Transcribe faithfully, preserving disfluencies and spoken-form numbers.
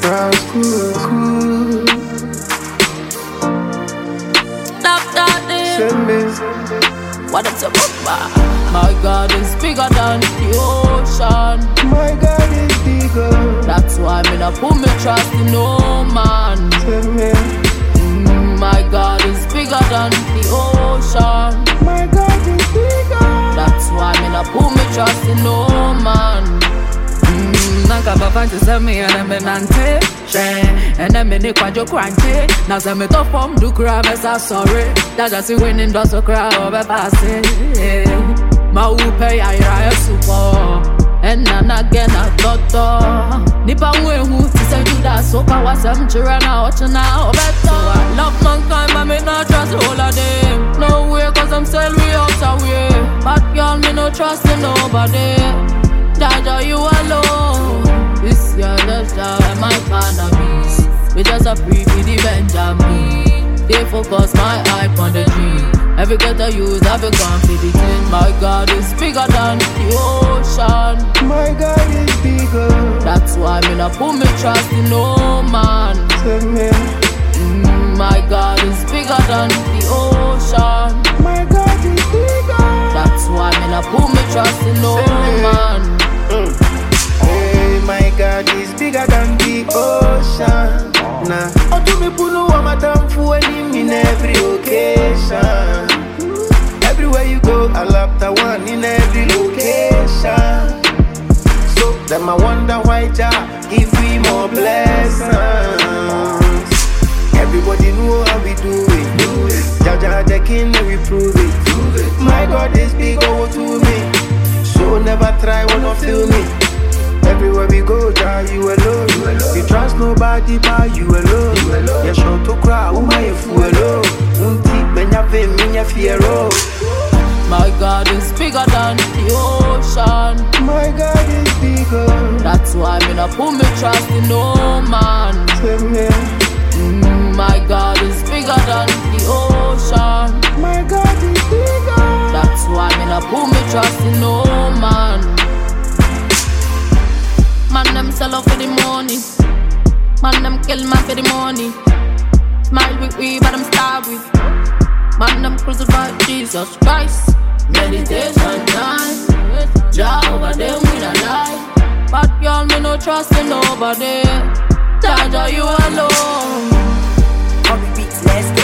crowd's cool, cool. Stop that day. Send me. What up to Papa? My God is bigger than the ocean. My God is bigger. That's why me not put me trust in no man. Send me. Mm, my God is bigger than the ocean. My God is bigger. That's why me not put me trust in no man. Nanka baba to send me and I'm in ante and I'm in a quadro crunchy. Now send me to form do crab as I sorry. That's just a winning does a crowd over passing. My pay I ride super and then again I thought Nipa who to say do that so I was some children out now better. I love mankind but me not trust all of them. No way cause I'm still way out of way. But girl me no trust in nobody. Jaja, you alone. This your love star and my cannabis. We just a free for the Benjamin. They focus my eye on the dream. Every get I use, every confidence. My God is bigger than the ocean. My God is bigger. That's why me not put me trust in no man. Send me. Mm, my God is bigger than the ocean. My God is bigger. That's why me not put me trust in no man. Mm. Hey, my God is bigger than the ocean. Nah, how do me put no one time for him in every occasion? Everywhere you go, I love the one in every location. So them I wonder why Jah give we more blessings. Everybody know how we do it. Jah Jah the king, we prove it. My God is big over to me. So never try, wanna feel me. Everywhere we go, Jah, you alone. You trust nobody but you alone. You sure to cry, who may you fool alone. Unti, menya ve, menya fiero. My God is bigger than the ocean. My God is bigger. That's why me not put me trust in no man. Send me. Mm, my God is bigger than the ocean. My God is bigger. That's why me not put me trust in no man. Man them sell out for the money. Man them kill man for the money. Smile with we but I'm starved with. Man them crucify Jesus Christ. Meditation time. Jah over them we not die. But y'all me no trust in nobody. Jaja you alone. All the beats, let's